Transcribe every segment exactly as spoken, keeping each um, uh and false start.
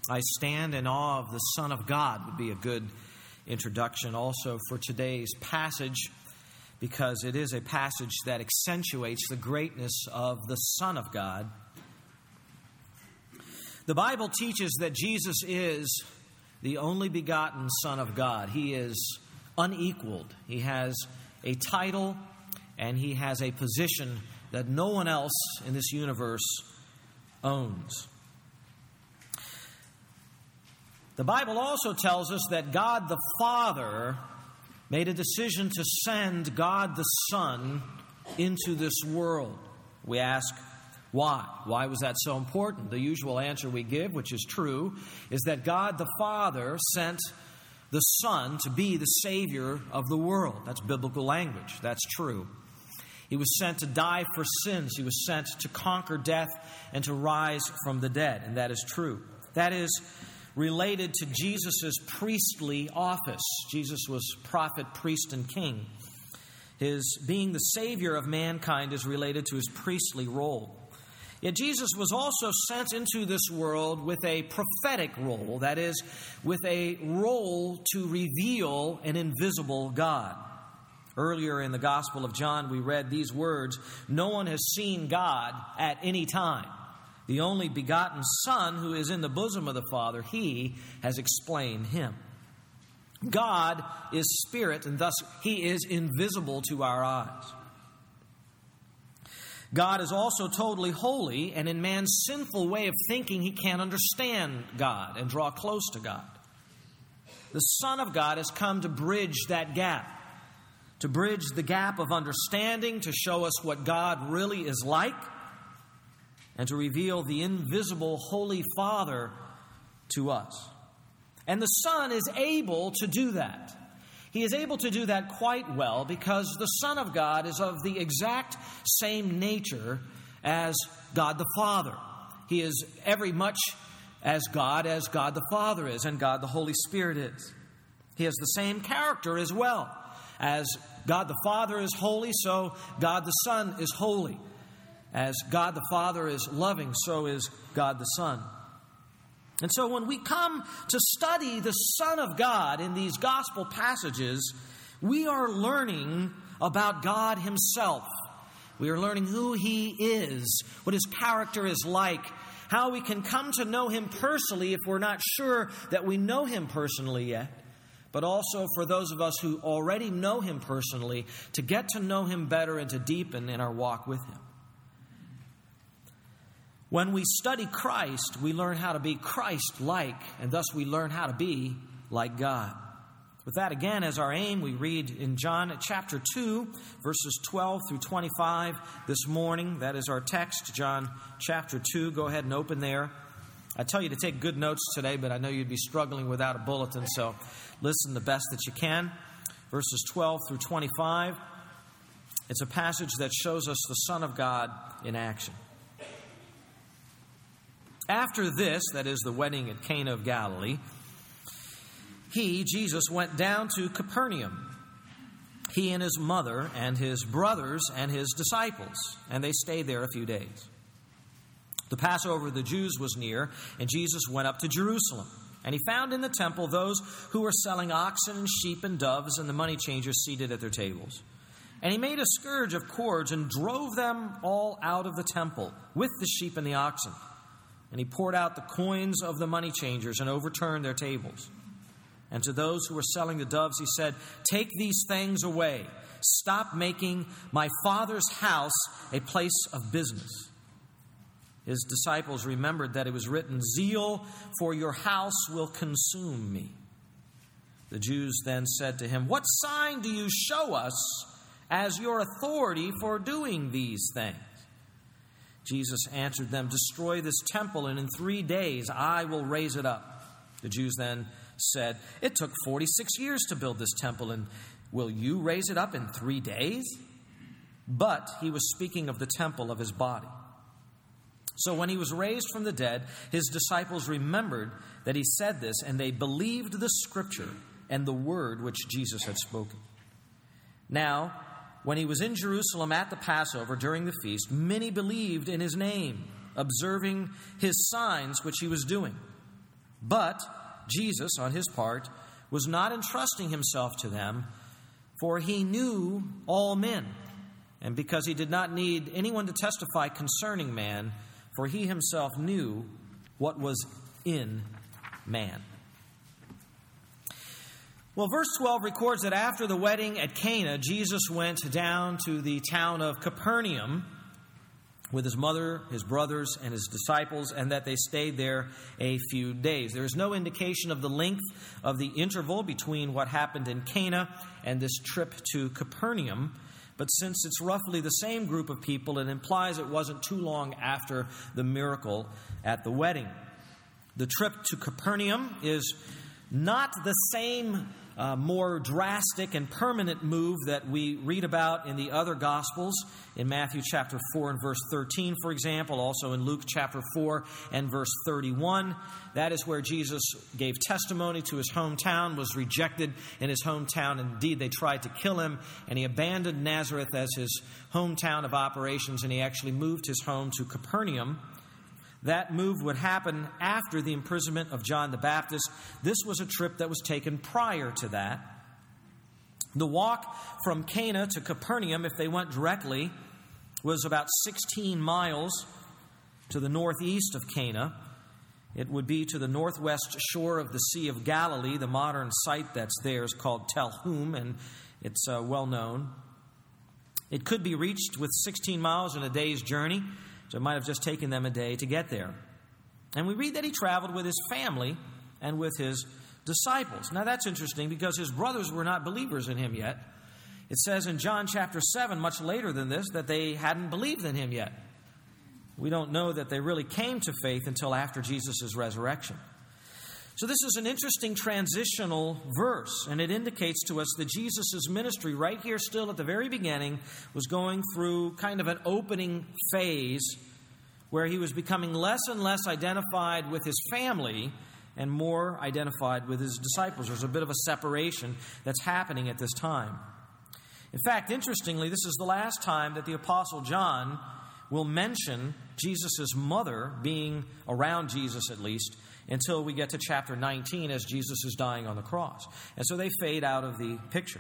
I stand in awe of the Son of God would be a good introduction also for today's passage, because it is a passage that accentuates the greatness of the Son of God. The Bible teaches that Jesus is the only begotten Son of God. He is unequaled. He has a title and he has a position that no one else in this universe owns. The Bible also tells us that God the Father made a decision to send God the Son into this world. We ask, why? Why was that so important? The usual answer we give, which is true, is that God the Father sent the Son to be the Savior of the world. That's biblical language. That's true. He was sent to die for sins. He was sent to conquer death and to rise from the dead. And that is true. That is related to Jesus' priestly office. Jesus was prophet, priest, and king. His being the Savior of mankind is related to his priestly role. Yet Jesus was also sent into this world with a prophetic role, that is, with a role to reveal an invisible God. Earlier in the Gospel of John, we read these words, "No one has seen God at any time. The only begotten Son who is in the bosom of the Father, He has explained Him." God is spirit, and thus He is invisible to our eyes. God is also totally holy, and in man's sinful way of thinking, he can't understand God and draw close to God. The Son of God has come to bridge that gap, to bridge the gap of understanding, to show us what God really is like, and to reveal the invisible Holy Father to us. And the Son is able to do that. He is able to do that quite well because the Son of God is of the exact same nature as God the Father. He is every much as God as God the Father is and God the Holy Spirit is. He has the same character as well. As God the Father is holy, so God the Son is holy. As God the Father is loving, so is God the Son. And so when we come to study the Son of God in these gospel passages, we are learning about God Himself. We are learning who He is, what His character is like, how we can come to know Him personally if we're not sure that we know Him personally yet, but also for those of us who already know Him personally, to get to know Him better and to deepen in our walk with Him. When we study Christ, we learn how to be Christ-like, and thus we learn how to be like God. With that again as our aim, we read in John chapter two, verses twelve through twenty-five this morning. That is our text, John chapter two. Go ahead and open there. I tell you to take good notes today, but I know you'd be struggling without a bulletin, so listen the best that you can. Verses twelve through twenty-five. It's a passage that shows us the Son of God in action. After this, that is the wedding at Cana of Galilee, he, Jesus, went down to Capernaum, he and his mother and his brothers and his disciples, and they stayed there a few days. The Passover of the Jews was near, and Jesus went up to Jerusalem. And he found in the temple those who were selling oxen and sheep and doves and the money changers seated at their tables. And he made a scourge of cords and drove them all out of the temple with the sheep and the oxen. And he poured out the coins of the money changers and overturned their tables. And to those who were selling the doves, he said, "Take these things away. Stop making my Father's house a place of business." His disciples remembered that it was written, "Zeal for your house will consume me." The Jews then said to him, "What sign do you show us as your authority for doing these things?" Jesus answered them, "Destroy this temple, and in three days I will raise it up." The Jews then said, "It took forty-six years to build this temple, and will you raise it up in three days?" But he was speaking of the temple of his body. So when he was raised from the dead, his disciples remembered that he said this, and they believed the scripture and the word which Jesus had spoken. Now, when he was in Jerusalem at the Passover during the feast, many believed in his name, observing his signs which he was doing. But Jesus, on his part, was not entrusting himself to them, for he knew all men, and because he did not need anyone to testify concerning man, for he himself knew what was in man. Well, verse twelve records that after the wedding at Cana, Jesus went down to the town of Capernaum with his mother, his brothers, and his disciples, and that they stayed there a few days. There is no indication of the length of the interval between what happened in Cana and this trip to Capernaum, but since it's roughly the same group of people, it implies it wasn't too long after the miracle at the wedding. The trip to Capernaum is not the same uh, more drastic and permanent move that we read about in the other Gospels, in Matthew chapter four and verse thirteen, for example, also in Luke chapter four and verse thirty-one. That is where Jesus gave testimony to his hometown, was rejected in his hometown. Indeed, they tried to kill him, and he abandoned Nazareth as his hometown of operations, and he actually moved his home to Capernaum. That move would happen after the imprisonment of John the Baptist. This was a trip that was taken prior to that. The walk from Cana to Capernaum, if they went directly, was about sixteen miles to the northeast of Cana. It would be to the northwest shore of the Sea of Galilee. The modern site that's there is called Tel Hum, and it's uh, well known. It could be reached with sixteen miles in a day's journey. So it might have just taken them a day to get there. And we read that he traveled with his family and with his disciples. Now that's interesting because his brothers were not believers in him yet. It says in John chapter seven, much later than this, that they hadn't believed in him yet. We don't know that they really came to faith until after Jesus' resurrection. So this is an interesting transitional verse, and it indicates to us that Jesus' ministry right here still at the very beginning was going through kind of an opening phase where he was becoming less and less identified with his family and more identified with his disciples. There's a bit of a separation that's happening at this time. In fact, interestingly, this is the last time that the Apostle John will mention Jesus' mother being around Jesus at least, until we get to chapter nineteen as Jesus is dying on the cross. And so they fade out of the picture.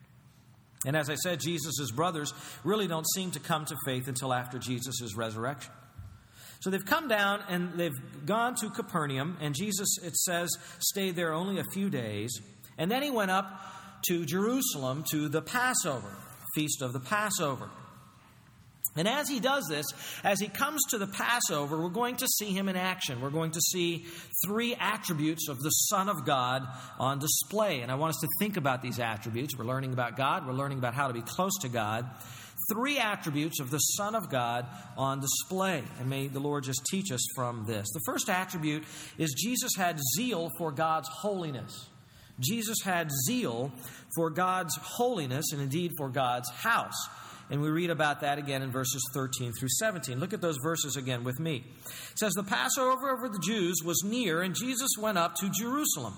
And as I said, Jesus' brothers really don't seem to come to faith until after Jesus' resurrection. So they've come down and they've gone to Capernaum, and Jesus, it says, stayed there only a few days. And then he went up to Jerusalem to the Passover, feast of the Passover. And as he does this, as he comes to the Passover, we're going to see him in action. We're going to see three attributes of the Son of God on display. And I want us to think about these attributes. We're learning about God. We're learning about how to be close to God. Three attributes of the Son of God on display. And may the Lord just teach us from this. The first attribute is Jesus had zeal for God's holiness. Jesus had zeal for God's holiness and indeed for God's house. And we read about that again in verses thirteen through seventeen. Look at those verses again with me. It says, the Passover over the Jews was near, and Jesus went up to Jerusalem.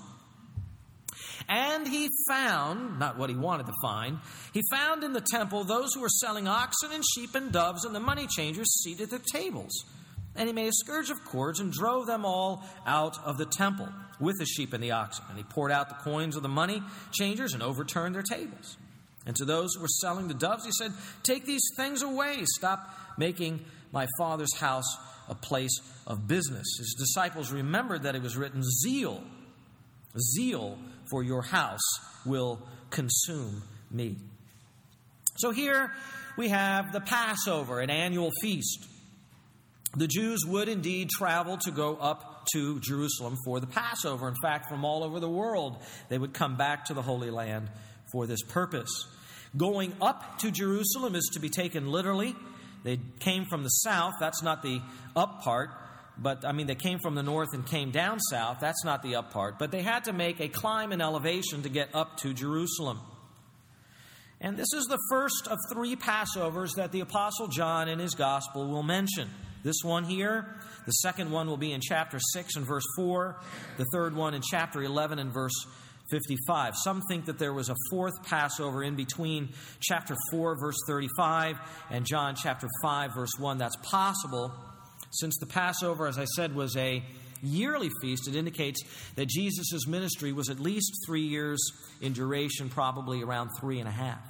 And he found, not what he wanted to find, he found in the temple those who were selling oxen and sheep and doves and the money changers seated at tables. And he made a scourge of cords and drove them all out of the temple with the sheep and the oxen. And he poured out the coins of the money changers and overturned their tables. And to those who were selling the doves, he said, take these things away. Stop making my Father's house a place of business. His disciples remembered that it was written, zeal, zeal for your house will consume me. So here we have the Passover, an annual feast. The Jews would indeed travel to go up to Jerusalem for the Passover. In fact, from all over the world, they would come back to the Holy Land for this purpose. Going up to Jerusalem is to be taken literally. They came from the south. That's not the up part. But, I mean, they came from the north and came down south. That's not the up part. But they had to make a climb in elevation to get up to Jerusalem. And this is the first of three Passovers that the Apostle John in his gospel will mention. This one here, the second one will be in chapter six and verse four. The third one in chapter eleven and verse fifty-five. Some think that there was a fourth Passover in between chapter four, verse thirty-five, and John chapter five, verse one. That's possible, since the Passover, as I said, was a yearly feast, it indicates that Jesus' ministry was at least three years in duration, probably around three and a half.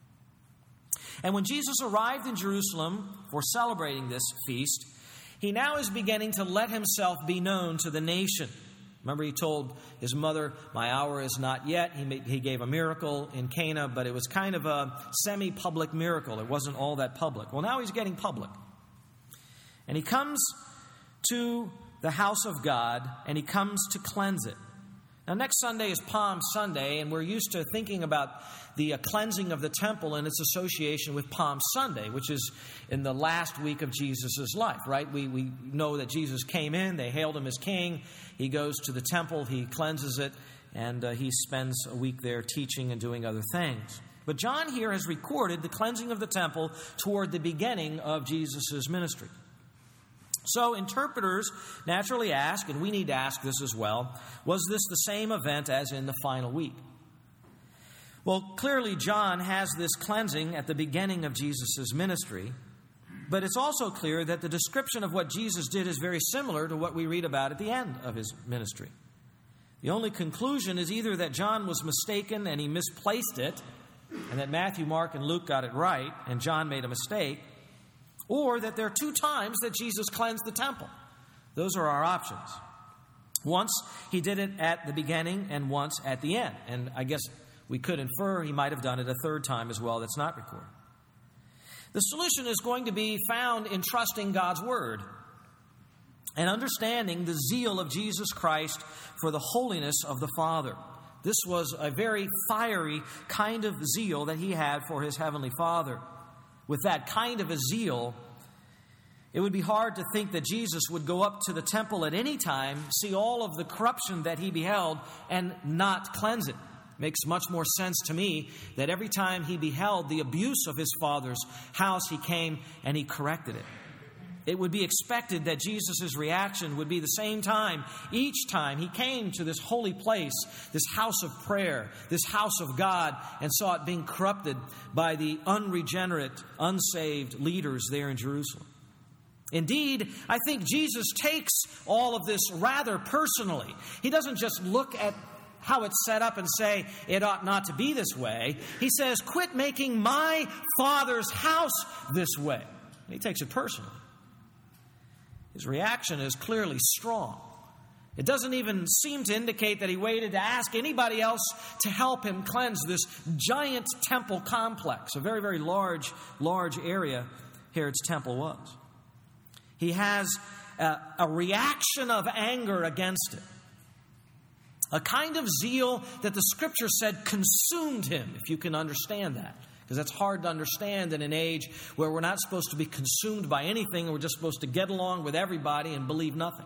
And when Jesus arrived in Jerusalem for celebrating this feast, he now is beginning to let himself be known to the nation. Remember, he told his mother, "My hour is not yet." He made, he gave a miracle in Cana, but it was kind of a semi-public miracle. It wasn't all that public. Well, now he's getting public. And he comes to the house of God, and he comes to cleanse it. Now, next Sunday is Palm Sunday, and we're used to thinking about the uh, cleansing of the temple and its association with Palm Sunday, which is in the last week of Jesus' life, right? We, we know that Jesus came in, they hailed him as king. He goes to the temple, he cleanses it, and uh, he spends a week there teaching and doing other things. But John here has recorded the cleansing of the temple toward the beginning of Jesus' ministry. So interpreters naturally ask, and we need to ask this as well, was this the same event as in the final week? Well, clearly John has this cleansing at the beginning of Jesus' ministry, but it's also clear that the description of what Jesus did is very similar to what we read about at the end of his ministry. The only conclusion is either that John was mistaken and he misplaced it, and that Matthew, Mark, and Luke got it right, and John made a mistake, or that there are two times that Jesus cleansed the temple. Those are our options. Once he did it at the beginning and once at the end. And I guess we could infer he might have done it a third time as well. That's not recorded. The solution is going to be found in trusting God's word and understanding the zeal of Jesus Christ for the holiness of the Father. This was a very fiery kind of zeal that he had for his heavenly Father. With that kind of a zeal, it would be hard to think that Jesus would go up to the temple at any time, see all of the corruption that he beheld, and not cleanse it. Makes much more sense to me that every time he beheld the abuse of his Father's house, he came and he corrected it. It would be expected that Jesus' reaction would be the same time each time he came to this holy place, this house of prayer, this house of God, and saw it being corrupted by the unregenerate, unsaved leaders there in Jerusalem. Indeed, I think Jesus takes all of this rather personally. He doesn't just look at how it's set up and say, it ought not to be this way. He says, quit making my Father's house this way. And he takes it personally. His reaction is clearly strong. It doesn't even seem to indicate that he waited to ask anybody else to help him cleanse this giant temple complex, a very, very large, large area Herod's temple was. He has a, a reaction of anger against it. A kind of zeal that the Scripture said consumed him, if you can understand that. Because that's hard to understand in an age where we're not supposed to be consumed by anything, and we're just supposed to get along with everybody and believe nothing.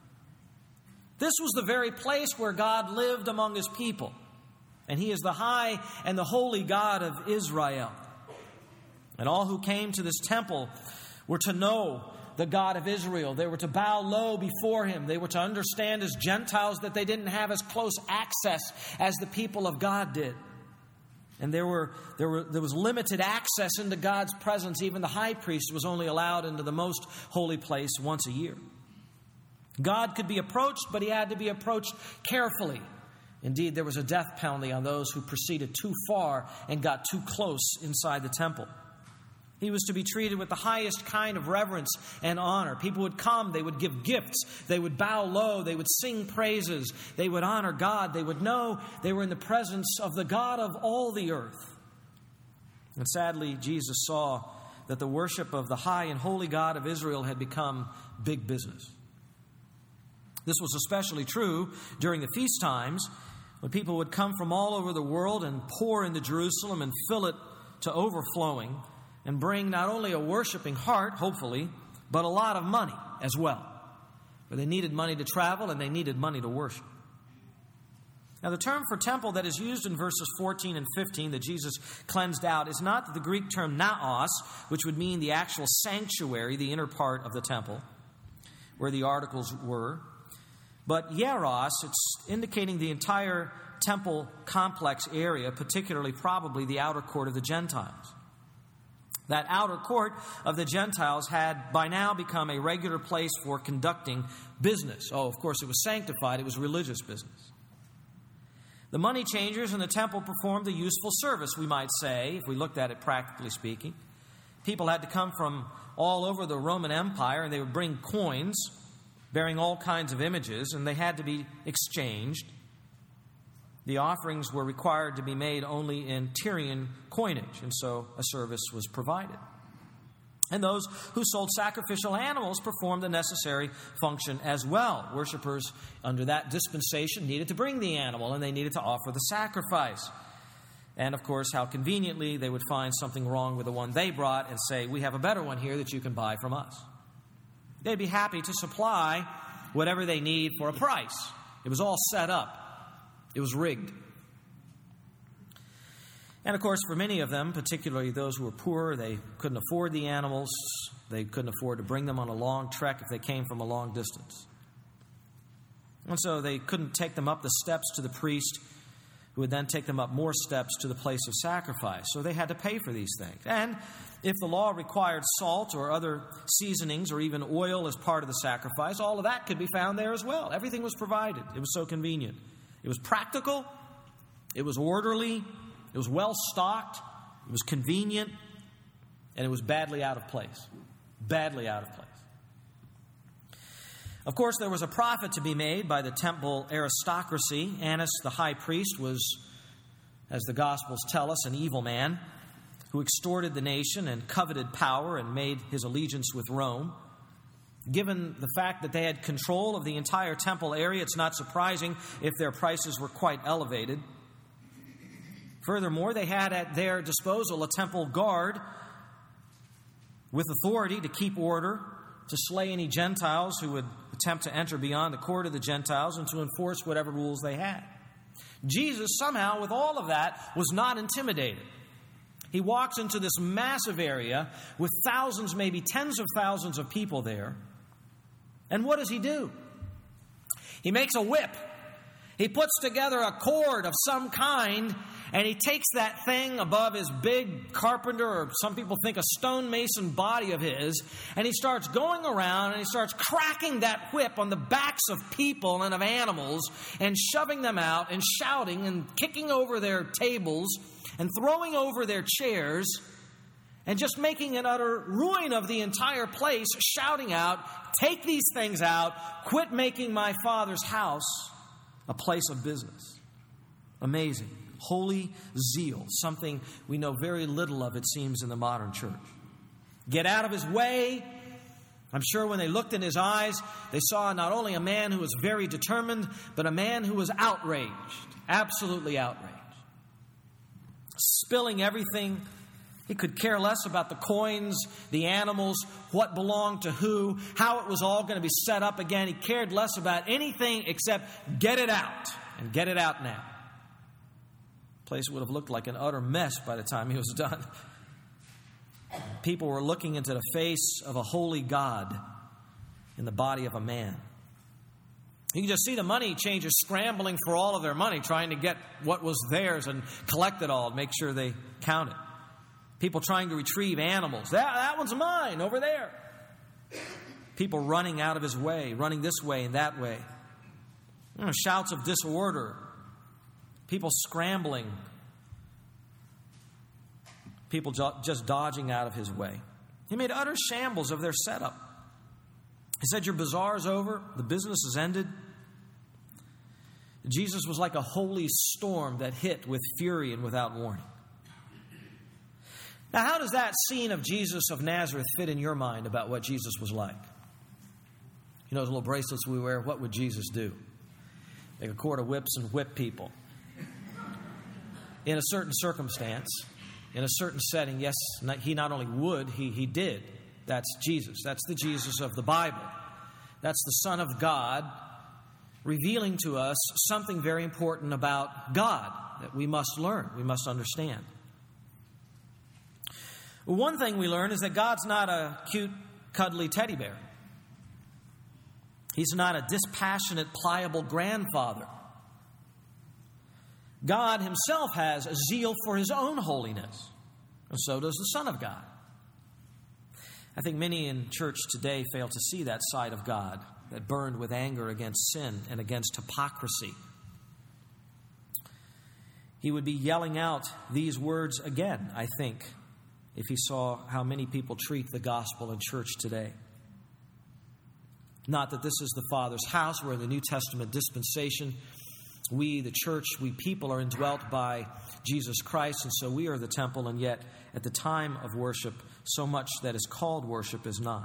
This was the very place where God lived among his people. And he is the high and the holy God of Israel. And all who came to this temple were to know the God of Israel. They were to bow low before him. They were to understand as Gentiles that they didn't have as close access as the people of God did. And there were, there were there was limited access into God's presence. Even the high priest was only allowed into the most holy place once a year. God could be approached, but he had to be approached carefully. Indeed, there was a death penalty on those who proceeded too far and got too close inside the temple. He was to be treated with the highest kind of reverence and honor. People would come, they would give gifts, they would bow low, they would sing praises, they would honor God, they would know they were in the presence of the God of all the earth. And sadly, Jesus saw that the worship of the high and holy God of Israel had become big business. This was especially true during the feast times, when people would come from all over the world and pour into Jerusalem and fill it to overflowing, and bring not only a worshiping heart, hopefully, but a lot of money as well. For they needed money to travel and they needed money to worship. Now, the term for temple that is used in verses fourteen and fifteen that Jesus cleansed out is not the Greek term naos, which would mean the actual sanctuary, the inner part of the temple, where the articles were, but hieros. It's indicating the entire temple complex area, particularly probably the outer court of the Gentiles. That outer court of the Gentiles had by now become a regular place for conducting business. Oh, of course, it was sanctified. It was religious business. The money changers in the temple performed a useful service, we might say, if we looked at it practically speaking. People had to come from all over the Roman Empire, and they would bring coins bearing all kinds of images, and they had to be exchanged. The offerings were required to be made only in Tyrian coinage, and so a service was provided. And those who sold sacrificial animals performed the necessary function as well. Worshippers under that dispensation needed to bring the animal, and they needed to offer the sacrifice. And, of course, how conveniently they would find something wrong with the one they brought and say, we have a better one here that you can buy from us. They'd be happy to supply whatever they need for a price. It was all set up. It was rigged. And, of course, for many of them, particularly those who were poor, they couldn't afford the animals. They couldn't afford to bring them on a long trek if they came from a long distance. And so they couldn't take them up the steps to the priest, who would then take them up more steps to the place of sacrifice. So they had to pay for these things. And if the law required salt or other seasonings or even oil as part of the sacrifice, all of that could be found there as well. Everything was provided. It was so convenient. It was practical. It was orderly. It was well stocked. It was convenient. And it was badly out of place. Badly out of place. Of course, there was a profit to be made by the temple aristocracy. Annas, the high priest, was, as the Gospels tell us, an evil man who extorted the nation and coveted power and made his allegiance with Rome. Given the fact that they had control of the entire temple area, it's not surprising if their prices were quite elevated. Furthermore, they had at their disposal a temple guard with authority to keep order, to slay any Gentiles who would attempt to enter beyond the court of the Gentiles, and to enforce whatever rules they had. Jesus, somehow, with all of that, was not intimidated. He walks into this massive area with thousands, maybe tens of thousands of people there. And what does he do? He makes a whip. He puts together a cord of some kind, and he takes that thing above his big carpenter, or some people think a stonemason body of his, and he starts going around and he starts cracking that whip on the backs of people and of animals and shoving them out and shouting and kicking over their tables and throwing over their chairs and just making an utter ruin of the entire place, shouting out, take these things out, quit making my Father's house a place of business. Amazing. Holy zeal, something we know very little of, it seems, in the modern church. Get out of his way. I'm sure when they looked in his eyes, they saw not only a man who was very determined, but a man who was outraged, absolutely outraged. Spilling everything. He could care less about the coins, the animals, what belonged to who, how it was all going to be set up again. He cared less about anything except get it out, and get it out now. The place would have looked like an utter mess by the time he was done. People were looking into the face of a holy God in the body of a man. You can just see the money changers scrambling for all of their money, trying to get what was theirs and collect it all and make sure they count it. People trying to retrieve animals. That, that one's mine, over there. People running out of his way, running this way and that way. You know, shouts of disorder. People scrambling. People jo- just dodging out of his way. He made utter shambles of their setup. He said, your bazaar's over. The business is ended. Jesus was like a holy storm that hit with fury and without warning. Now, how does that scene of Jesus of Nazareth fit in your mind about what Jesus was like? You know those little bracelets we wear? What would Jesus do? Make a cord of whips and whip people. In a certain circumstance, in a certain setting, yes, he not only would, he, he did. That's Jesus. That's the Jesus of the Bible. That's the Son of God, revealing to us something very important about God that we must learn, we must understand. One thing we learn is that God's not a cute, cuddly teddy bear. He's not a dispassionate, pliable grandfather. God himself has a zeal for his own holiness, and so does the Son of God. I think many in church today fail to see that side of God that burned with anger against sin and against hypocrisy. He would be yelling out these words again, I think, if he saw how many people treat the gospel in church today. Not that this is the Father's house. We're in the New Testament dispensation. We, the church, we people are indwelt by Jesus Christ, and so we are the temple, and yet at the time of worship, so much that is called worship is not.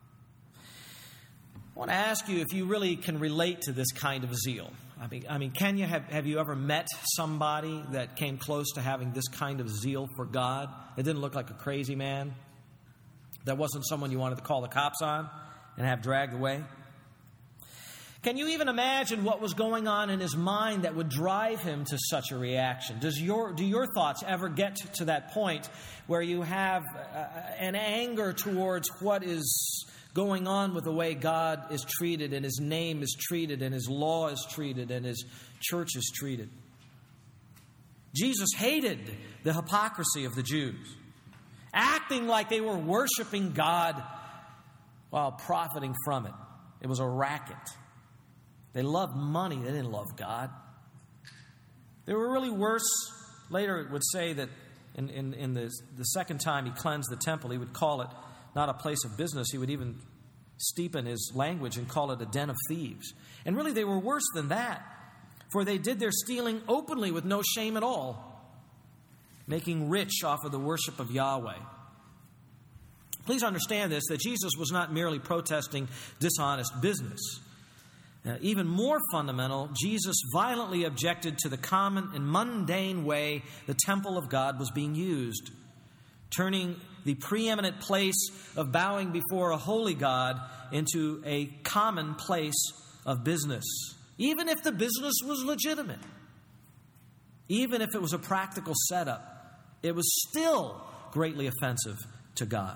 I want to ask you if you really can relate to this kind of zeal. I mean, I mean, can you have, have you ever met somebody that came close to having this kind of zeal for God? It didn't look like a crazy man. That wasn't someone you wanted to call the cops on and have dragged away. Can you even imagine what was going on in his mind that would drive him to such a reaction? Does your, do your thoughts ever get to that point where you have uh, an anger towards what is going on with the way God is treated and His name is treated and His law is treated and His church is treated? Jesus hated the hypocrisy of the Jews, acting like they were worshiping God while profiting from it. It was a racket. They loved money. They didn't love God. They were really worse. Later it would say that in, in, in the, the second time he cleansed the temple, he would call it not a place of business. He would even steepen his language and call it a den of thieves. And really they were worse than that, for they did their stealing openly with no shame at all, making rich off of the worship of Yahweh. Please understand this, that Jesus was not merely protesting dishonest business. Uh, even more fundamental, Jesus violently objected to the common and mundane way the temple of God was being used, turning the preeminent place of bowing before a holy God into a common place of business, even if the business was legitimate, even if it was a practical setup. It was still greatly offensive to God.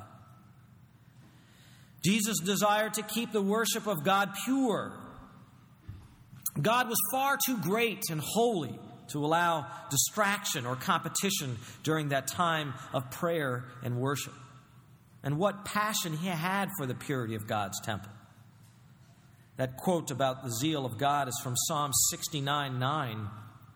Jesus desired to keep the worship of God pure. God was far too great and holy to allow distraction or competition during that time of prayer and worship. And what passion he had for the purity of God's temple. That quote about the zeal of God is from Psalm sixty-nine nine.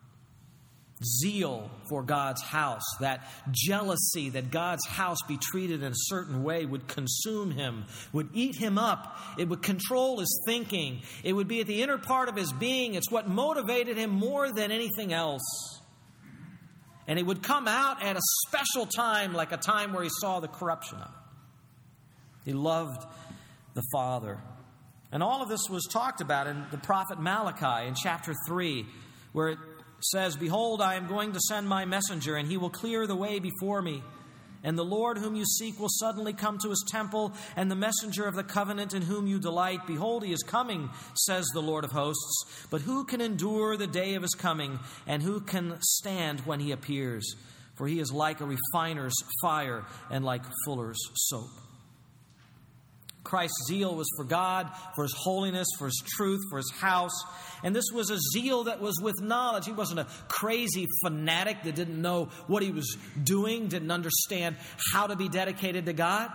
Zeal for God's house, that jealousy that God's house be treated in a certain way would consume him, would eat him up. It would control his thinking. It would be at the inner part of his being. It's what motivated him more than anything else. And it would come out at a special time, like a time where he saw the corruption of it. He loved the Father. And all of this was talked about in the prophet Malachi in chapter three, where it says, "Behold, I am going to send my messenger, and he will clear the way before me. And the Lord whom you seek will suddenly come to his temple, and the messenger of the covenant in whom you delight. Behold, he is coming, says the Lord of hosts. But who can endure the day of his coming, and who can stand when he appears? For he is like a refiner's fire and like fuller's soap." Christ's zeal was for God, for his holiness, for his truth, for his house. And this was a zeal that was with knowledge. He wasn't a crazy fanatic that didn't know what he was doing, didn't understand how to be dedicated to God.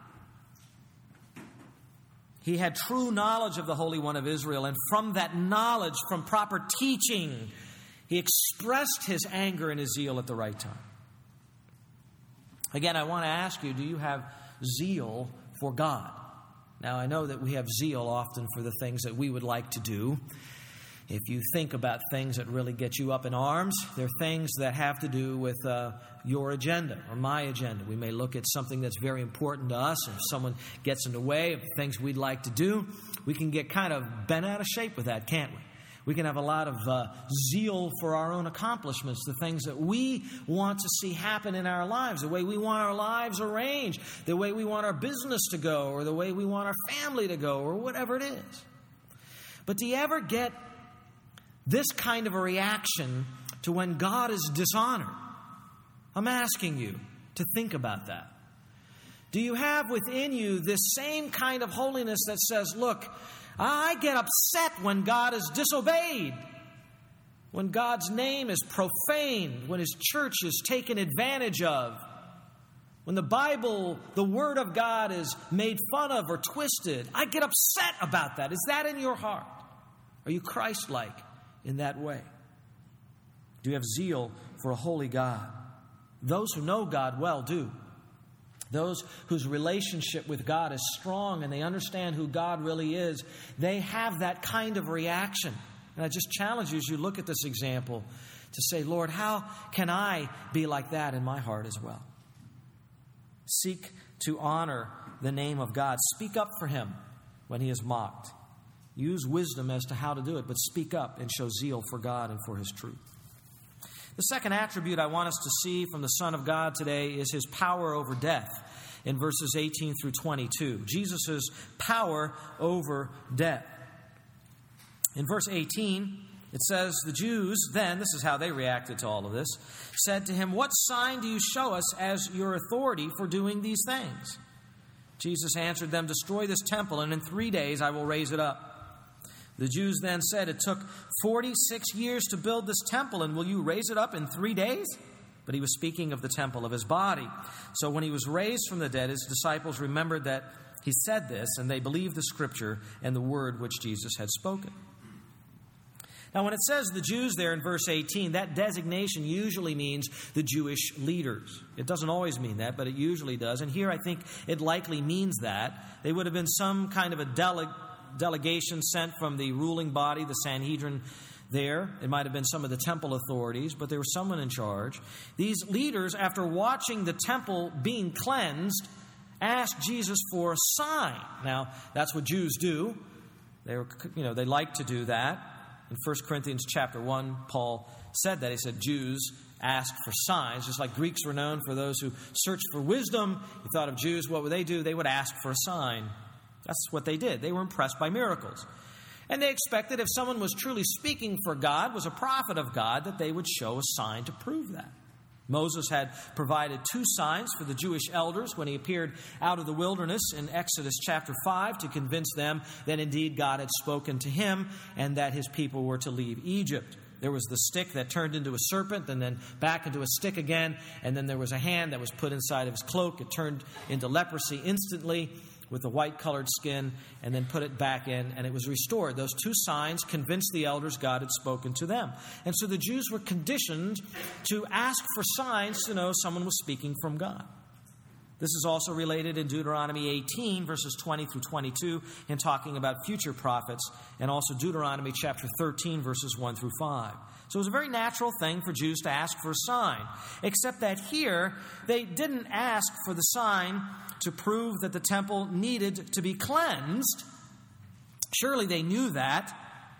He had true knowledge of the Holy One of Israel. And from that knowledge, from proper teaching, he expressed his anger and his zeal at the right time. Again, I want to ask you, do you have zeal for God? Now, I know that we have zeal often for the things that we would like to do. If you think about things that really get you up in arms, they're things that have to do with uh, your agenda or my agenda. We may look at something that's very important to us, and if someone gets in the way of things we'd like to do, we can get kind of bent out of shape with that, can't we? We can have a lot of uh, zeal for our own accomplishments, the things that we want to see happen in our lives, the way we want our lives arranged, the way we want our business to go, or the way we want our family to go, or whatever it is. But do you ever get this kind of a reaction to when God is dishonored? I'm asking you to think about that. Do you have within you this same kind of holiness that says, look, I get upset when God is disobeyed, when God's name is profaned, when his church is taken advantage of, when the Bible, the Word of God, is made fun of or twisted, I get upset about that. Is that in your heart? Are you Christ-like in that way? Do you have zeal for a holy God? Those who know God well do. Those whose relationship with God is strong and they understand who God really is, they have that kind of reaction. And I just challenge you as you look at this example to say, Lord, how can I be like that in my heart as well? Seek to honor the name of God. Speak up for Him when He is mocked. Use wisdom as to how to do it, but speak up and show zeal for God and for His truth. The second attribute I want us to see from the Son of God today is His power over death in verses eighteen through twenty-two. Jesus' power over death. In verse eighteen, it says, the Jews then, this is how they reacted to all of this, said to Him, what sign do you show us as your authority for doing these things? Jesus answered them, destroy this temple, and in three days I will raise it up. The Jews then said, it took forty-six years to build this temple, and will you raise it up in three days? But He was speaking of the temple of His body. So when He was raised from the dead, His disciples remembered that He said this, and they believed the Scripture and the word which Jesus had spoken. Now, when it says the Jews there in verse eighteen, that designation usually means the Jewish leaders. It doesn't always mean that, but it usually does. And here I think it likely means that. They would have been some kind of a dele- delegation sent from the ruling body, the Sanhedrin there. It might have been some of the temple authorities, but there was someone in charge. These leaders, after watching the temple being cleansed, asked Jesus for a sign. Now, that's what Jews do. They were, you know, they like to do that. In First Corinthians chapter one, Paul said that. He said Jews asked for signs, just like Greeks were known for those who searched for wisdom. You thought of Jews, what would they do? They would ask for a sign. That's what they did. They were impressed by miracles. And they expected if someone was truly speaking for God, was a prophet of God, that they would show a sign to prove that. Moses had provided two signs for the Jewish elders when he appeared out of the wilderness in Exodus chapter five to convince them that indeed God had spoken to him and that his people were to leave Egypt. There was the stick that turned into a serpent and then back into a stick again. And then there was a hand that was put inside of his cloak. It turned into leprosy instantly with the white-colored skin, and then put it back in, and it was restored. Those two signs convinced the elders God had spoken to them. And so the Jews were conditioned to ask for signs to know someone was speaking from God. This is also related in Deuteronomy eighteen, verses twenty through twenty-two, in talking about future prophets, and also Deuteronomy chapter thirteen, verses one through five. So it was a very natural thing for Jews to ask for a sign, except that here they didn't ask for the sign to prove that the temple needed to be cleansed. Surely they knew that.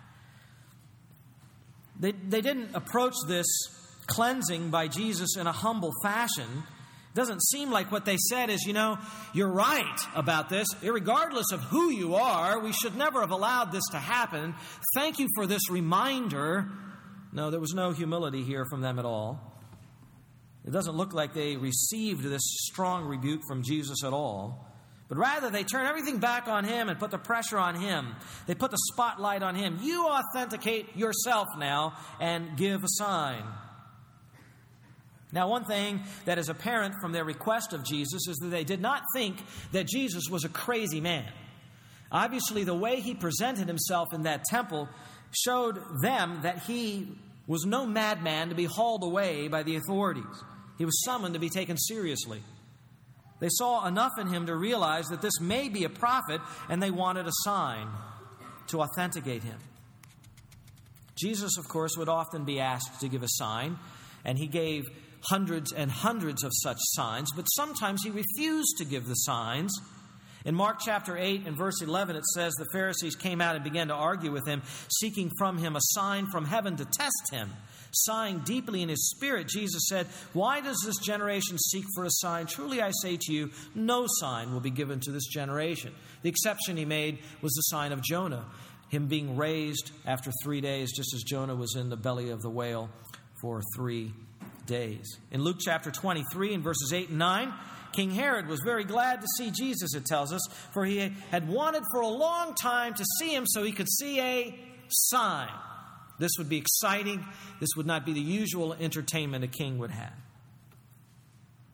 They, they didn't approach this cleansing by Jesus in a humble fashion. It doesn't seem like what they said is, you know, you're right about this. Irregardless of who you are, we should never have allowed this to happen. Thank you for this reminder. No, there was no humility here from them at all. It doesn't look like they received this strong rebuke from Jesus at all. But rather, they turn everything back on him and put the pressure on him. They put the spotlight on him. You authenticate yourself now and give a sign. Now, one thing that is apparent from their request of Jesus is that they did not think that Jesus was a crazy man. Obviously, the way he presented himself in that temple showed them that he was no madman to be hauled away by the authorities. He was summoned to be taken seriously. They saw enough in him to realize that this may be a prophet, and they wanted a sign to authenticate him. Jesus, of course, would often be asked to give a sign, and he gave hundreds and hundreds of such signs, but sometimes he refused to give the signs. In Mark chapter eight and verse eleven, it says the Pharisees came out and began to argue with him, seeking from him a sign from heaven to test him. Sighing deeply in his spirit, Jesus said, why does this generation seek for a sign? Truly I say to you, no sign will be given to this generation. The exception he made was the sign of Jonah, him being raised after three days, just as Jonah was in the belly of the whale for three days. In Luke chapter twenty-three and verses eight and nine, King Herod was very glad to see Jesus, it tells us, for he had wanted for a long time to see him so he could see a sign. This would be exciting. This would not be the usual entertainment a king would have.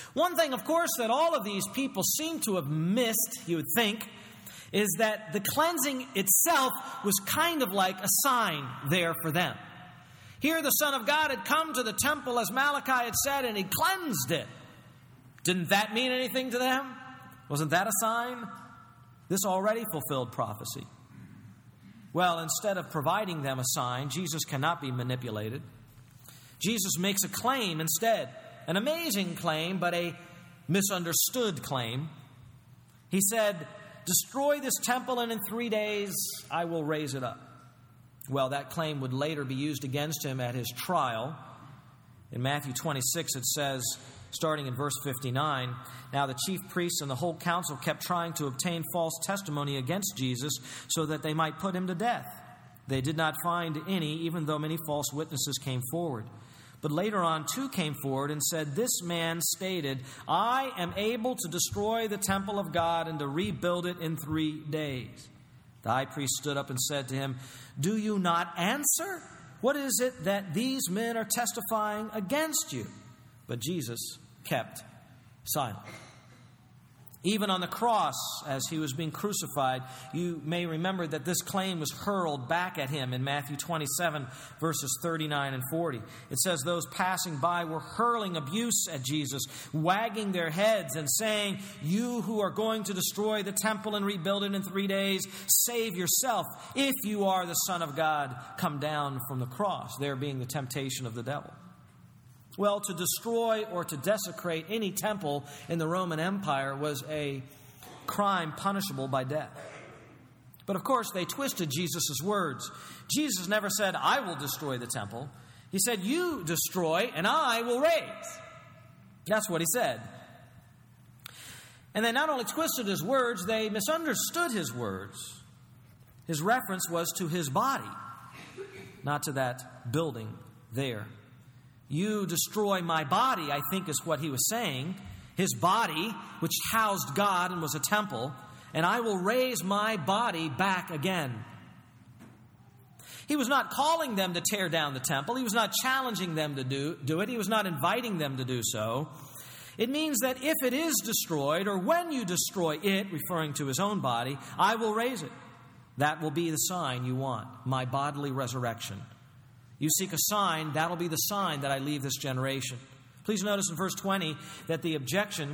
One thing, of course, that all of these people seem to have missed, you would think, is that the cleansing itself was kind of like a sign there for them. Here the Son of God had come to the temple, as Malachi had said, and he cleansed it. Didn't that mean anything to them? Wasn't that a sign? This already fulfilled prophecy. Well, instead of providing them a sign, Jesus cannot be manipulated. Jesus makes a claim instead. An amazing claim, but a misunderstood claim. He said, "Destroy this temple, and in three days I will raise it up." Well, that claim would later be used against him at his trial. In Matthew twenty-six, it says, starting in verse fifty-nine, "Now the chief priests and the whole council kept trying to obtain false testimony against Jesus so that they might put him to death. They did not find any, even though many false witnesses came forward. But later on, two came forward and said, 'This man stated, I am able to destroy the temple of God and to rebuild it in three days.' The high priest stood up and said to him, 'Do you not answer? What is it that these men are testifying against you?' But Jesus kept silent." Even on the cross, as he was being crucified, you may remember that this claim was hurled back at him in Matthew twenty-seven, verses thirty-nine and forty. It says those passing by were hurling abuse at Jesus, wagging their heads and saying, "You who are going to destroy the temple and rebuild it in three days, save yourself. If you are the Son of God, come down from the cross." There being the temptation of the devil. Well, to destroy or to desecrate any temple in the Roman Empire was a crime punishable by death. But of course, they twisted Jesus' words. Jesus never said, "I will destroy the temple." He said, "You destroy and I will raise." That's what he said. And they not only twisted his words, they misunderstood his words. His reference was to his body, not to that building there. "You destroy my body," I think is what he was saying. His body, which housed God and was a temple, "and I will raise my body back again." He was not calling them to tear down the temple. He was not challenging them to do, do it. He was not inviting them to do so. It means that if it is destroyed, or when you destroy it, referring to his own body, I will raise it. That will be the sign you want, my bodily resurrection. You seek a sign, that'll be the sign that I leave this generation. Please notice in verse twenty that the objection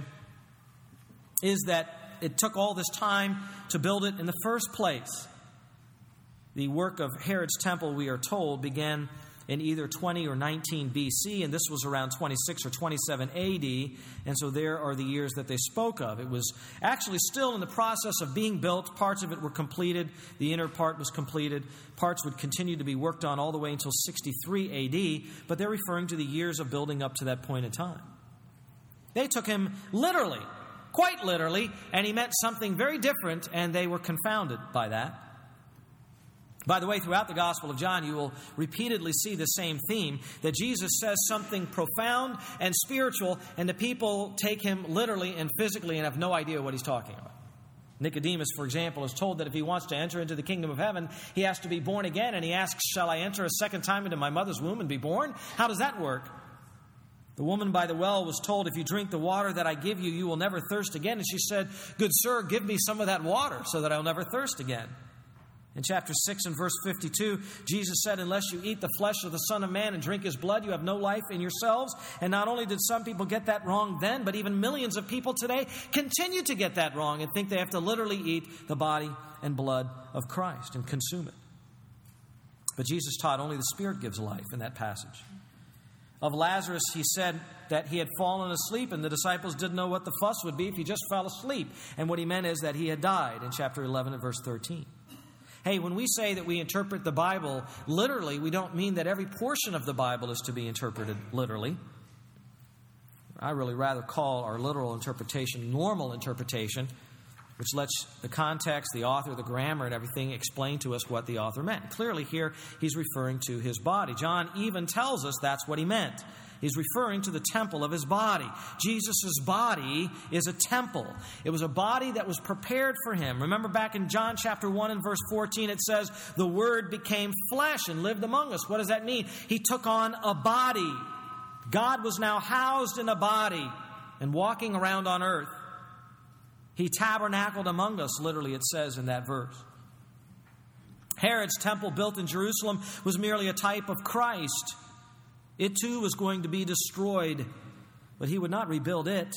is that it took all this time to build it in the first place. The work of Herod's temple, we are told, began in either twenty or nineteen B C, and this was around twenty-six or twenty-seven A D, and so there are the years that they spoke of. It was actually still in the process of being built. Parts of it were completed. The inner part was completed. Parts would continue to be worked on all the way until sixty-three A D, but they're referring to the years of building up to that point in time. They took him literally, quite literally, and he meant something very different, and they were confounded by that. By the way, throughout the Gospel of John, you will repeatedly see the same theme, that Jesus says something profound and spiritual, and the people take him literally and physically and have no idea what he's talking about. Nicodemus, for example, is told that if he wants to enter into the kingdom of heaven, he has to be born again, and he asks, "Shall I enter a second time into my mother's womb and be born?" How does that work? The woman by the well was told, "If you drink the water that I give you, you will never thirst again." And she said, "Good sir, give me some of that water so that I'll never thirst again." In chapter six and verse fifty-two, Jesus said, "Unless you eat the flesh of the Son of Man and drink his blood, you have no life in yourselves." And not only did some people get that wrong then, but even millions of people today continue to get that wrong and think they have to literally eat the body and blood of Christ and consume it. But Jesus taught only the Spirit gives life in that passage. Of Lazarus, he said that he had fallen asleep, and the disciples didn't know what the fuss would be if he just fell asleep. And what he meant is that he had died in chapter eleven and verse thirteen. Hey, when we say that we interpret the Bible literally, we don't mean that every portion of the Bible is to be interpreted literally. I really rather call our literal interpretation normal interpretation, which lets the context, the author, the grammar, and everything explain to us what the author meant. Clearly here, he's referring to his body. John even tells us that's what he meant. He's referring to the temple of his body. Jesus' body is a temple. It was a body that was prepared for him. Remember back in John chapter one and verse fourteen, it says, "The Word became flesh and lived among us." What does that mean? He took on a body. God was now housed in a body. and walking around on earth. He tabernacled among us, literally it says in that verse. Herod's temple built in Jerusalem was merely a type of Christ. It too was going to be destroyed, but he would not rebuild it.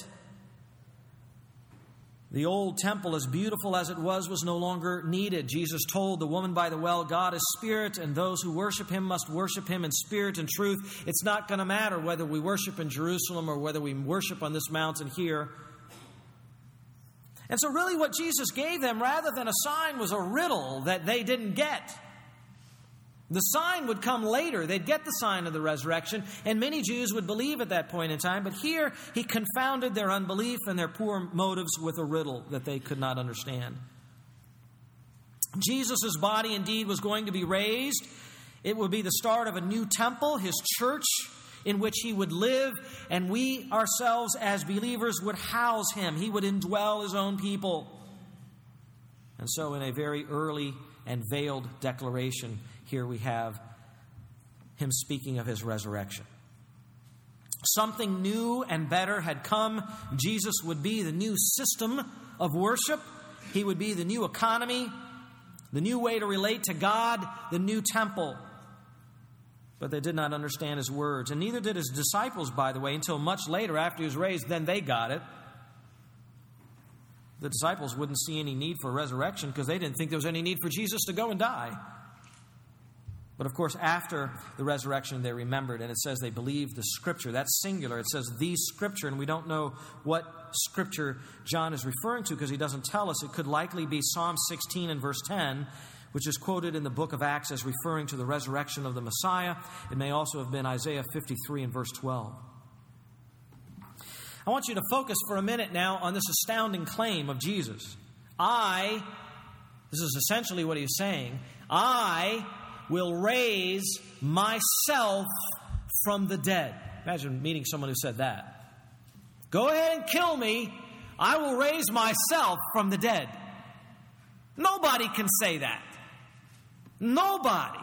The old temple, as beautiful as it was, was no longer needed. Jesus told the woman by the well, God is spirit, and those who worship him must worship him in spirit and truth. It's not going to matter whether we worship in Jerusalem or whether we worship on this mountain here. And so really what Jesus gave them, rather than a sign, was a riddle that they didn't get. The sign would come later. They'd get the sign of the resurrection, and many Jews would believe at that point in time. But here, he confounded their unbelief and their poor motives with a riddle that they could not understand. Jesus' body indeed was going to be raised. It would be the start of a new temple, his church, in which he would live, and we ourselves as believers would house him. He would indwell his own people. And so in a very early and veiled declaration, here we have him speaking of his resurrection. Something new and better had come. Jesus would be the new system of worship. He would be the new economy, the new way to relate to God, the new temple. But they did not understand his words. And neither did his disciples, by the way, until much later after he was raised. Then they got it. The disciples wouldn't see any need for resurrection because they didn't think there was any need for Jesus to go and die. But of course, after the resurrection, they remembered, and it says they believed the Scripture. That's singular. It says the Scripture, and we don't know what Scripture John is referring to because he doesn't tell us. It could likely be Psalm sixteen and verse ten, which is quoted in the book of Acts as referring to the resurrection of the Messiah. It may also have been Isaiah fifty-three and verse twelve. I want you to focus for a minute now on this astounding claim of Jesus. I, this is essentially what he's saying, I will raise myself from the dead. Imagine meeting someone who said that. Go ahead and kill me. I will raise myself from the dead. Nobody can say that. Nobody.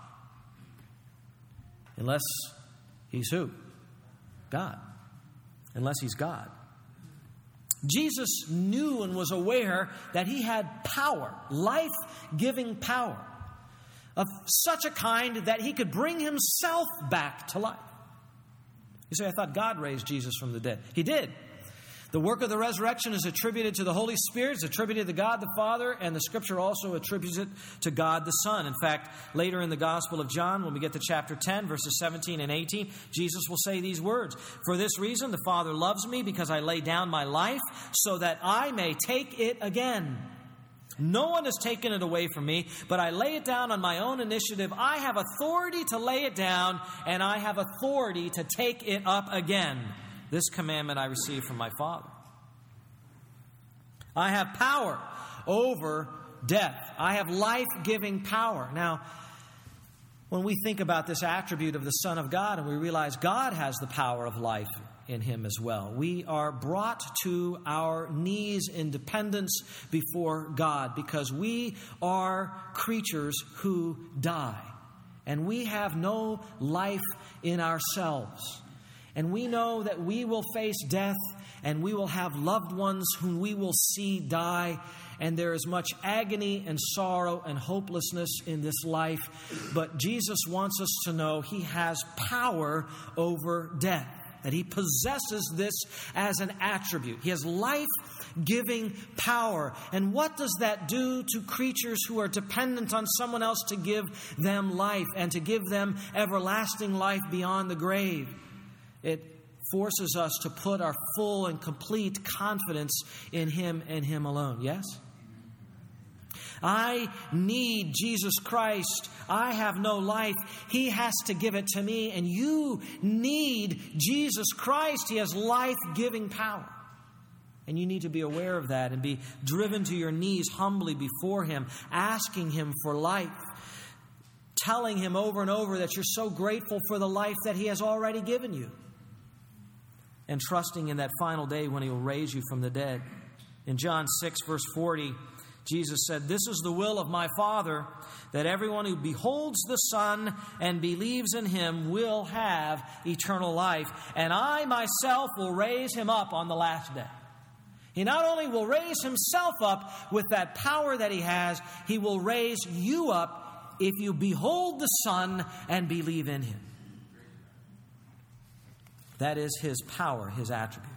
Unless he's who? God. Unless he's God. Jesus knew and was aware that he had power, life-giving power, of such a kind that he could bring himself back to life. You say, I thought God raised Jesus from the dead. He did. The work of the resurrection is attributed to the Holy Spirit, it's attributed to God the Father, and the Scripture also attributes it to God the Son. In fact, later in the Gospel of John, when we get to chapter ten, verses seventeen and eighteen, Jesus will say these words, For this reason the Father loves me, because I lay down my life, so that I may take it again. No one has taken it away from me, but I lay it down on my own initiative. I have authority to lay it down, and I have authority to take it up again. This commandment I received from my Father. I have power over death. I have life-giving power. Now, when we think about this attribute of the Son of God and we realize God has the power of life in him as well, we are brought to our knees in dependence before God because we are creatures who die. And we have no life in ourselves. And we know that we will face death and we will have loved ones whom we will see die. And there is much agony and sorrow and hopelessness in this life. But Jesus wants us to know he has power over death. That he possesses this as an attribute. He has life-giving power. And what does that do to creatures who are dependent on someone else to give them life and to give them everlasting life beyond the grave? It forces us to put our full and complete confidence in him and him alone. Yes? I need Jesus Christ. I have no life. He has to give it to me. And you need Jesus Christ. He has life-giving power. And you need to be aware of that and be driven to your knees humbly before him, asking him for life, telling him over and over that you're so grateful for the life that he has already given you, and trusting in that final day when he will raise you from the dead. In John six, verse forty, Jesus said, "This is the will of my Father, that everyone who beholds the Son and believes in him will have eternal life, and I myself will raise him up on the last day." He not only will raise himself up with that power that he has, he will raise you up if you behold the Son and believe in him. That is his power, his attribute.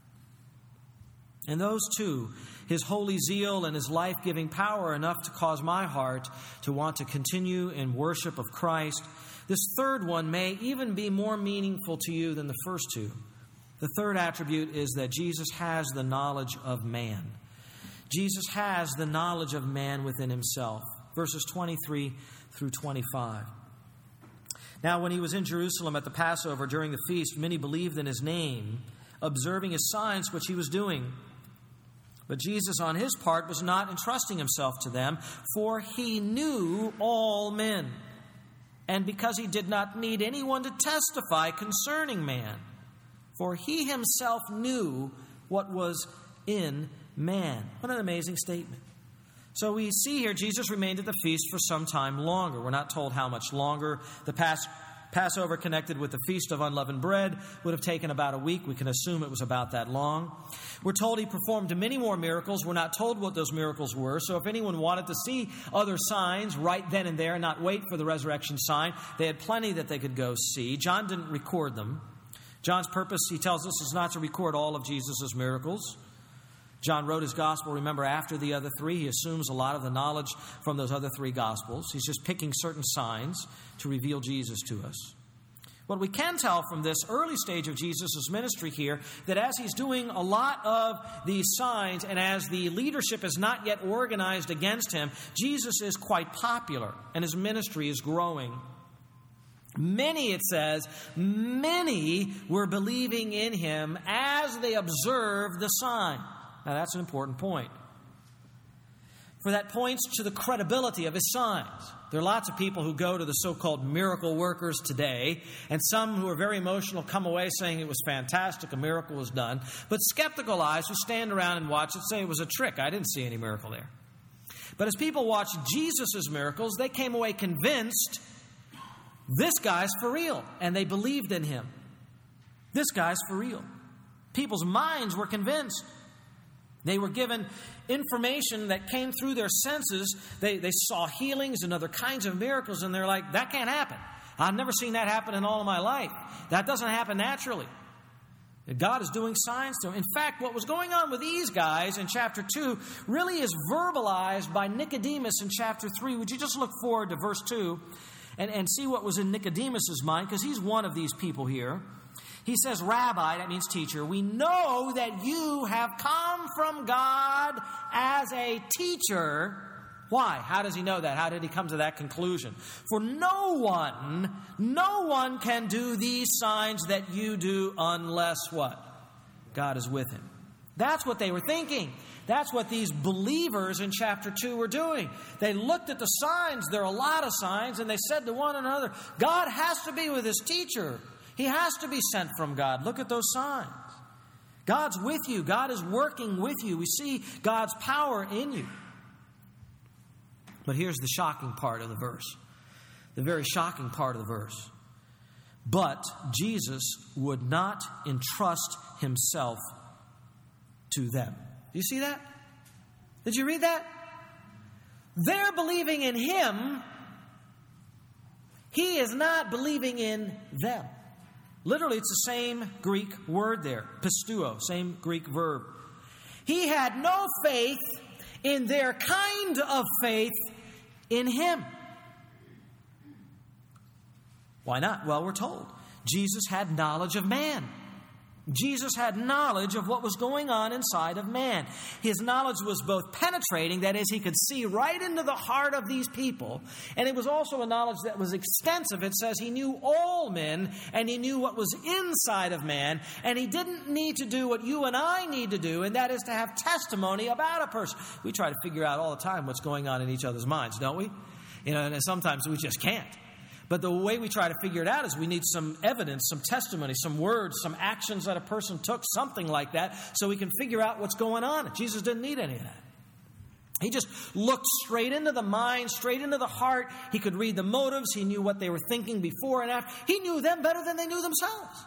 And those two, his holy zeal and his life-giving power, are enough to cause my heart to want to continue in worship of Christ. This third one may even be more meaningful to you than the first two. The third attribute is that Jesus has the knowledge of man. Jesus has the knowledge of man within himself. Verses twenty-three through twenty-five. Now, when he was in Jerusalem at the Passover during the feast, many believed in his name, observing his signs which he was doing. But Jesus, on his part, was not entrusting himself to them, for he knew all men, and because he did not need anyone to testify concerning man, for he himself knew what was in man. What an amazing statement. So we see here Jesus remained at the feast for some time longer. We're not told how much longer. The Pas- Passover connected with the Feast of Unleavened Bread would have taken about a week. We can assume it was about that long. We're told he performed many more miracles. We're not told what those miracles were. So if anyone wanted to see other signs right then and there and not wait for the resurrection sign, they had plenty that they could go see. John didn't record them. John's purpose, he tells us, is not to record all of Jesus' miracles. John wrote his gospel, remember, after the other three. He assumes a lot of the knowledge from those other three gospels. He's just picking certain signs to reveal Jesus to us. What we can tell from this early stage of Jesus' ministry here, that as he's doing a lot of these signs and as the leadership is not yet organized against him, Jesus is quite popular and his ministry is growing. Many, it says, many were believing in him as they observed the sign. Now, that's an important point. For that points to the credibility of his signs. There are lots of people who go to the so-called miracle workers today, and some who are very emotional come away saying it was fantastic, a miracle was done. But skeptical eyes who stand around and watch it say it was a trick. I didn't see any miracle there. But as people watched Jesus' miracles, they came away convinced this guy's for real, and they believed in him. This guy's for real. People's minds were convinced. They were given information that came through their senses. They, they saw healings and other kinds of miracles, and they're like, that can't happen. I've never seen that happen in all of my life. That doesn't happen naturally. God is doing signs to them. In fact, what was going on with these guys in chapter two really is verbalized by Nicodemus in chapter three. Would you just look forward to verse two and, and see what was in Nicodemus's mind? Because he's one of these people here. He says, Rabbi, that means teacher, we know that you have come from God as a teacher. Why? How does he know that? How did he come to that conclusion? For no one, no one can do these signs that you do unless what? God is with him. That's what they were thinking. That's what these believers in chapter two were doing. They looked at the signs. There are a lot of signs, and they said to one another, God has to be with his teacher. He has to be sent from God. Look at those signs. God's with you. God is working with you. We see God's power in you. But here's the shocking part of the verse. The very shocking part of the verse. But Jesus would not entrust himself to them. Do you see that? Did you read that? They're believing in him. He is not believing in them. Literally, it's the same Greek word there, pistuo, same Greek verb. He had no faith in their kind of faith in him. Why not? Well, we're told Jesus had knowledge of man. Jesus had knowledge of what was going on inside of man. His knowledge was both penetrating, that is, he could see right into the heart of these people, and it was also a knowledge that was extensive. It says he knew all men, and he knew what was inside of man, and he didn't need to do what you and I need to do, and that is to have testimony about a person. We try to figure out all the time what's going on in each other's minds, don't we? You know, and sometimes we just can't. But the way we try to figure it out is we need some evidence, some testimony, some words, some actions that a person took, something like that, so we can figure out what's going on. Jesus didn't need any of that. He just looked straight into the mind, straight into the heart. He could read the motives. He knew what they were thinking before and after. He knew them better than they knew themselves.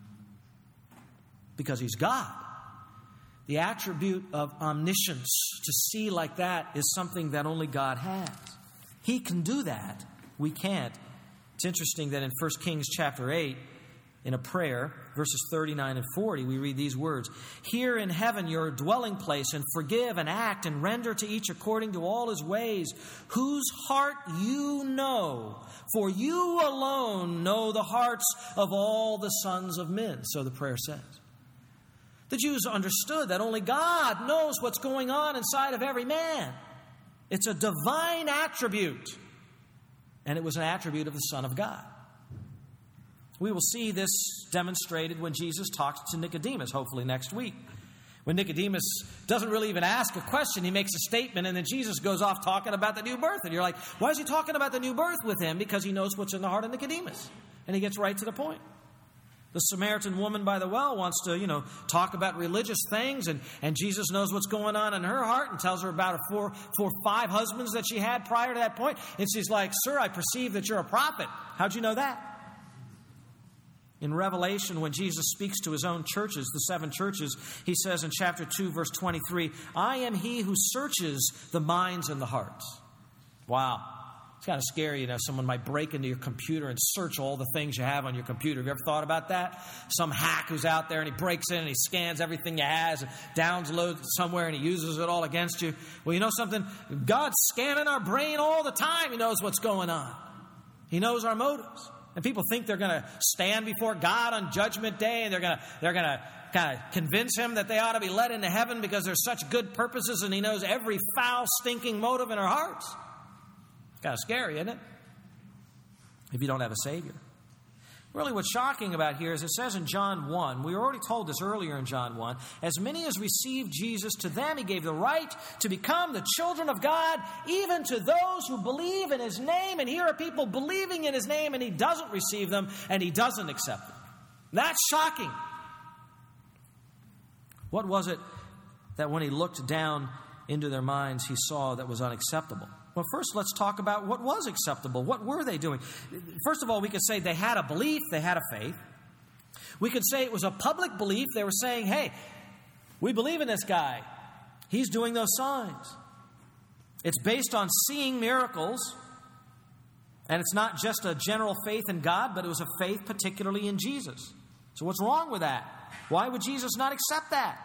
Because he's God. The attribute of omniscience, to see like that, is something that only God has. He can do that. We can't. It's interesting that in First Kings chapter eight, in a prayer, verses thirty-nine and forty, we read these words. Hear in heaven your dwelling place, and forgive and act and render to each according to all his ways, whose heart you know. For you alone know the hearts of all the sons of men. So the prayer says. The Jews understood that only God knows what's going on inside of every man. It's a divine attribute. And it was an attribute of the Son of God. We will see this demonstrated when Jesus talks to Nicodemus, hopefully next week. When Nicodemus doesn't really even ask a question, he makes a statement, and then Jesus goes off talking about the new birth. And you're like, why is he talking about the new birth with him? Because he knows what's in the heart of Nicodemus. And he gets right to the point. The Samaritan woman by the well wants to, you know, talk about religious things, and, and Jesus knows what's going on in her heart and tells her about her four, four, five husbands that she had prior to that point. And she's like, sir, I perceive that you're a prophet. How'd you know that? In Revelation, when Jesus speaks to his own churches, the seven churches, he says in chapter two, verse twenty-three, I am he who searches the minds and the hearts. Wow. It's kind of scary, you know, someone might break into your computer and search all the things you have on your computer. Have you ever thought about that? Some hack who's out there and he breaks in and he scans everything you have and downloads it somewhere and he uses it all against you. Well, you know something? God's scanning our brain all the time. He knows what's going on. He knows our motives. And people think they're going to stand before God on Judgment Day and they're going to they're going to kind of convince him that they ought to be led into heaven because there's such good purposes and he knows every foul, stinking motive in our hearts. It's kind of scary, isn't it? If you don't have a Savior. Really what's shocking about here is it says in John one, we were already told this earlier in John one, as many as received Jesus, to them he gave the right to become the children of God, even to those who believe in his name. And here are people believing in his name and he doesn't receive them and he doesn't accept them. That's shocking. What was it that when he looked down into their minds he saw that was unacceptable? Well, first, let's talk about what was acceptable. What were they doing? First of all, we could say they had a belief, they had a faith. We could say it was a public belief. They were saying, hey, we believe in this guy. He's doing those signs. It's based on seeing miracles. And it's not just a general faith in God, but it was a faith particularly in Jesus. So what's wrong with that? Why would Jesus not accept that?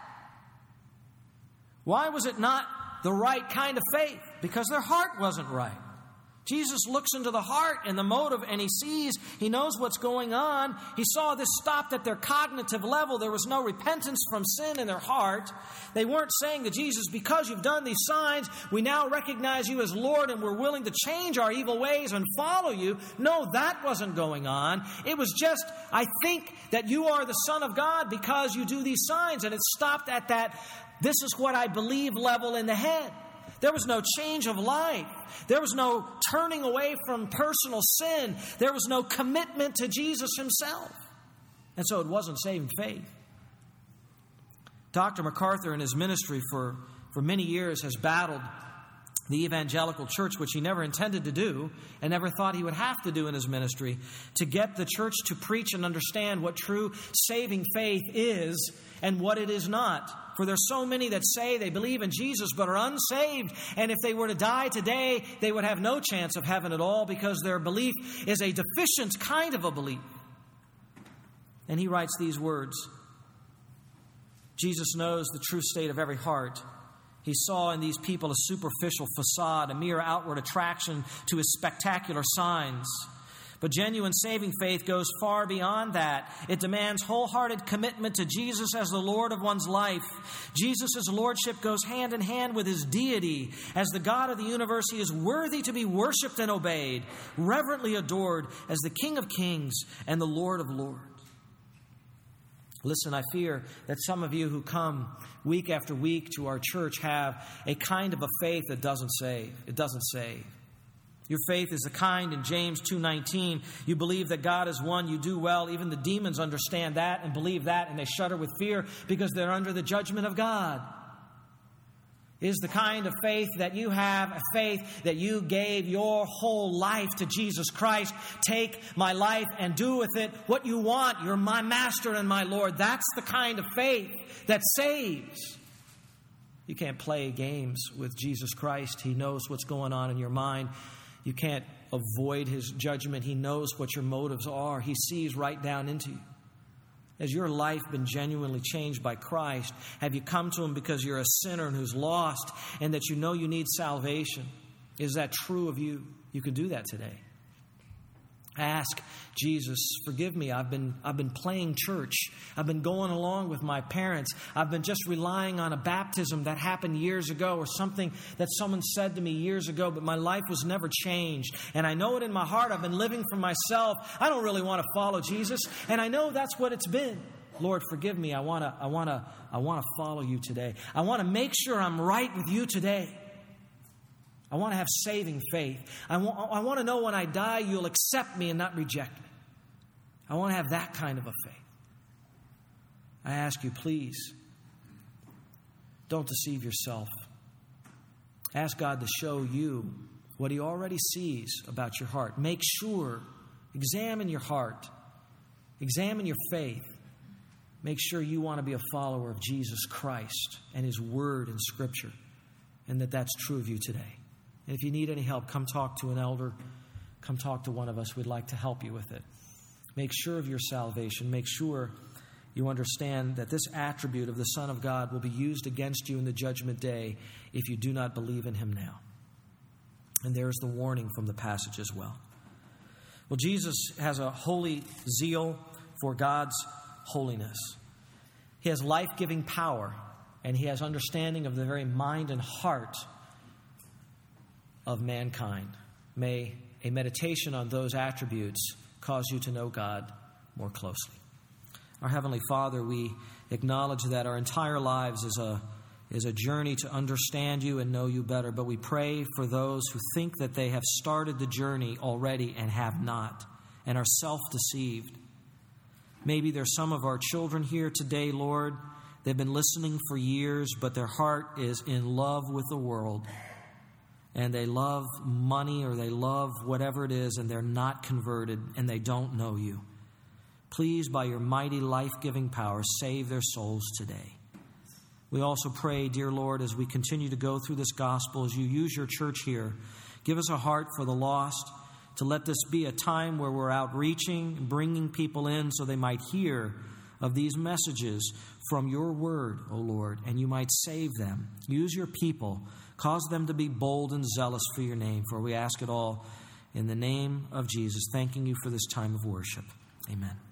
Why was it not the right kind of faith? Because their heart wasn't right. Jesus looks into the heart and the motive and he sees, he knows what's going on. He saw this stopped at their cognitive level. There was no repentance from sin in their heart. They weren't saying to Jesus, because you've done these signs, we now recognize you as Lord and we're willing to change our evil ways and follow you. No, that wasn't going on. It was just, I think that you are the Son of God because you do these signs. And it stopped at that, this is what I believe level in the head. There was no change of life. There was no turning away from personal sin. There was no commitment to Jesus himself. And so it wasn't saving faith. Doctor MacArthur in his ministry for, for many years has battled the evangelical church, which he never intended to do and never thought he would have to do in his ministry, to get the church to preach and understand what true saving faith is and what it is not. For there's so many that say they believe in Jesus but are unsaved, and if they were to die today, they would have no chance of heaven at all because their belief is a deficient kind of a belief. And he writes these words, Jesus knows the true state of every heart. He saw in these people a superficial facade, a mere outward attraction to his spectacular signs. But genuine saving faith goes far beyond that. It demands wholehearted commitment to Jesus as the Lord of one's life. Jesus' lordship goes hand in hand with his deity. As the God of the universe, he is worthy to be worshipped and obeyed, reverently adored as the King of kings and the Lord of lords. Listen, I fear that some of you who come week after week to our church have a kind of a faith that doesn't save. It doesn't save. Your faith is the kind in James two nineteen. You believe that God is one, you do well. Even the demons understand that and believe that, and they shudder with fear because they're under the judgment of God. is the kind of faith that you have, a faith that you gave your whole life to Jesus Christ. Take my life and do with it what you want. You're my master and my Lord. That's the kind of faith that saves. You can't play games with Jesus Christ. He knows what's going on in your mind. You can't avoid His judgment. He knows what your motives are. He sees right down into you. Has your life been genuinely changed by Christ? Have you come to Him because you're a sinner and who's lost and that you know you need salvation? Is that true of you? You can do that today. Ask Jesus, forgive me. I've been, I've been playing church. I've been going along with my parents. I've been just relying on a baptism that happened years ago or something that someone said to me years ago, but my life was never changed. And I know it in my heart. I've been living for myself. I don't really want to follow Jesus. And I know that's what it's been. Lord, forgive me. I want to, I want to, I want to follow you today. I want to make sure I'm right with you today. I want to have saving faith. I want, I want to know when I die, you'll accept me and not reject me. I want to have that kind of a faith. I ask you, please, don't deceive yourself. Ask God to show you what He already sees about your heart. Make sure, examine your heart. Examine your faith. Make sure you want to be a follower of Jesus Christ and His Word and Scripture, and that that's true of you today. And if you need any help, come talk to an elder. Come talk to one of us. We'd like to help you with it. Make sure of your salvation. Make sure you understand that this attribute of the Son of God will be used against you in the judgment day if you do not believe in Him now. And there's the warning from the passage as well. Well, Jesus has a holy zeal for God's holiness. He has life-giving power, and He has understanding of the very mind and heart of mankind. May a meditation on those attributes cause you to know God more closely. Our Heavenly Father, we acknowledge that our entire lives is a, is a journey to understand You and know You better, but we pray for those who think that they have started the journey already and have not, and are self-deceived. Maybe there's some of our children here today, Lord. They've been listening for years, but their heart is in love with the world. And they love money or they love whatever it is, and they're not converted and they don't know You. Please, by Your mighty life-giving power, save their souls today. We also pray, dear Lord, as we continue to go through this gospel, as You use Your church here, give us a heart for the lost, to let this be a time where we're outreaching and bringing people in so they might hear of these messages from Your word, O Lord, and You might save them. Use Your people. Cause them to be bold and zealous for Your name, for we ask it all in the name of Jesus, thanking You for this time of worship. Amen.